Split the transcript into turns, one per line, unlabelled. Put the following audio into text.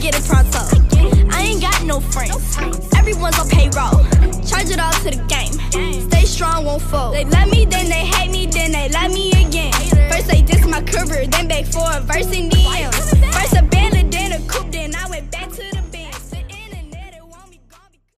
get it pronto. I ain't got no friends, everyone's on payroll. Charge it all to the game, stay strong, won't fold. They love me, then they hate me, then they love me again. First they diss my career, then beg for a verse in the